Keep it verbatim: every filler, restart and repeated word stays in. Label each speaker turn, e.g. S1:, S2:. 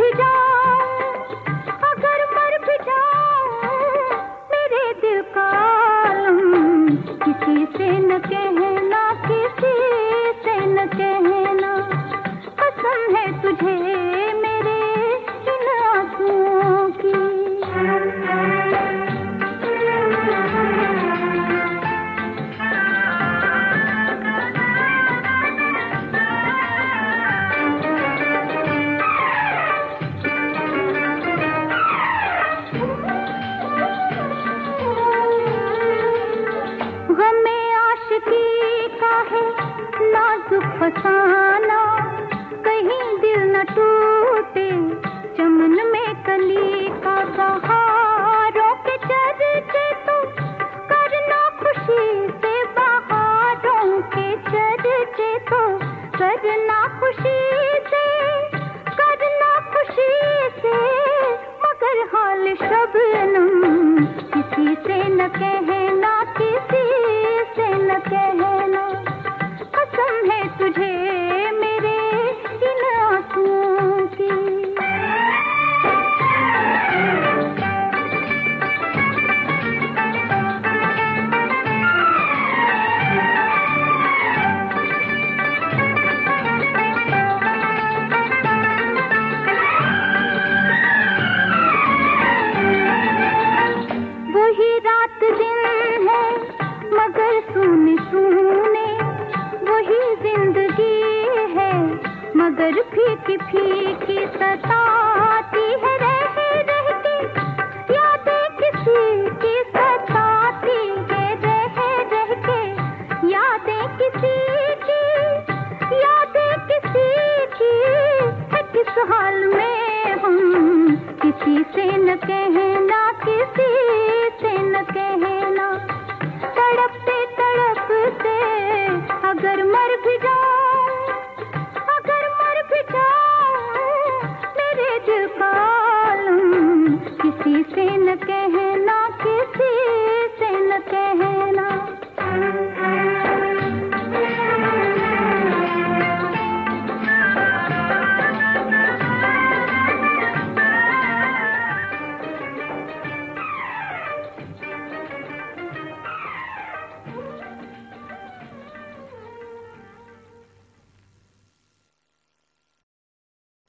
S1: भी जाऊं, अगर मर भी जाऊं, मेरे दिल का आलम किसी से न कहना, किसी से न कहना। कसम है तुझे मेरे इन आंसुओं की। नाजुक फसाना कहीं दिल न टूटे, चमन में कली का बहारों के चर्चे तो करना खुशी से, बहारों के चर्चे तो करना खुशी से, करना खुशी से। मगर हाल शबनम किसी से न कहना, किसी से न कहना। कसम है तुझे मेरे इन आंसुओं की। वही रात दिन है मगर सुने सुने, वही जिंदगी है मगर फीकी फीकी सताती है। रह रह के यादें किसी की सताती है, रह रह के यादें किसी की, यादें किसी की है। किस हाल में हम किसी से न कहना, किसी से न कहना। तड़पते तड़पते अगर मर भी जाऊं, अगर मर भी जाऊं, मेरे दिल का आलम किसी से न कहना,